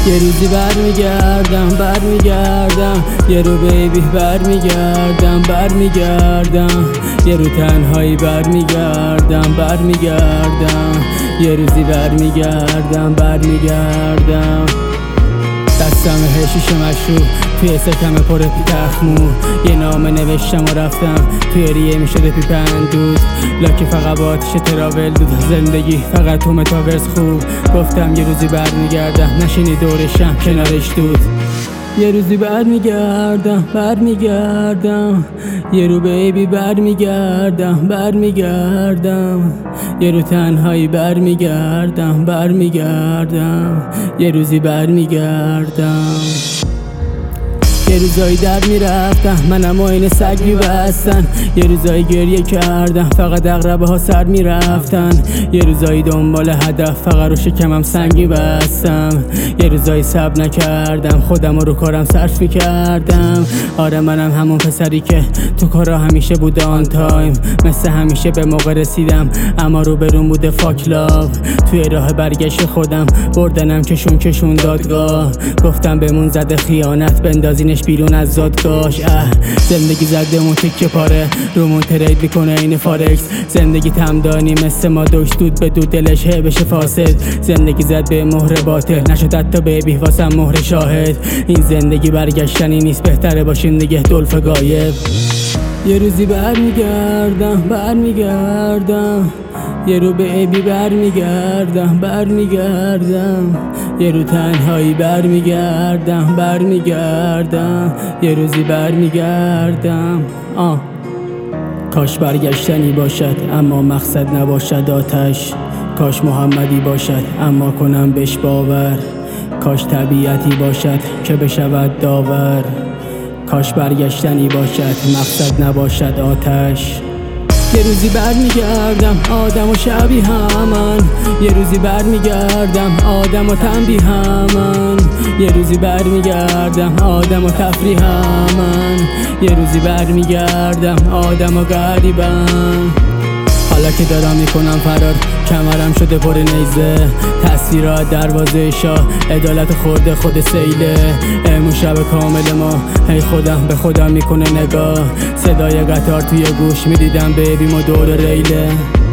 یه روزی برمیگردم یه رو بیبی برمیگردم یه رو تنهایی برمیگردم یه روزی برمیگردم دستم شیشه مشروب توی سکم پر تخمو یه نامه نوشتم و رفتم توی ریه میشده پیپندود لاکی فقط با آتیش تراول دود زندگی فقط تو متاورس خوب گفتم یه روزی برمیگردم نشینی دورشم کنارش دود یه روزی برمیگردم یه رو بیبی برمیگردم یه رو تنهایی برمیگردم یه روزی برمیگردم یه روزایی در میرفتم منم و این سگ میبستن یه روزایی گریه کردم فقط اقربه ها سر میرفتن یه روزایی دنبال هدف فقط رو شکمم سنگی بستم یه روزایی صبر نکردم خودم رو کارم صرف میکردم آره منم همون پسری که تو کارا همیشه بود آن تایم مثل همیشه به موقع رسیدم اما رو برون بوده فاک لاو توی راه برگشت خودم بردنم کشون دادگاه گفتم بمون زده خیانت بندازینش بیرون از زادگاش زندگی زدمون تکه پاره رومون ترید میکنه این فارکس زندگی تمدانی مثل ما دود به دود دلش بشه فاسد زندگی زد به مهر باطل نشد حتی بیبی واسم مهر شاهد این زندگی برگشتنی نیست بهتره باشین دیگه دلف غایب یه روزی برمیگردم یه رو بیبی برمیگردم یه رو تنهایی برمیگردم یه روزی برمیگردم کاش برگشتنی باشد اما مقصد نباشد آتش کاش محمدی باشد اما کنم بهش باور کاش طبیعتی باشد که بشود داور کاش برگشتنی باشد مقصد نباشد آتش یه روزی برمیگردم آدم و شبیه همن یه روزی برمیگردم آدم و تنبیه همن یه روزی برمیگردم آدم و تفریح همن یه روزی برمیگردم آدم و غریبن حالا که دارم میکنم فرار کمرم شده پر نیزه تصویرات دروازه شاه عدالت خورده خود سیله امون شب کامل ما هی خودم به خودم میکنه نگاه صدای قطار توی گوش میدیدم بیبیم و دور ریله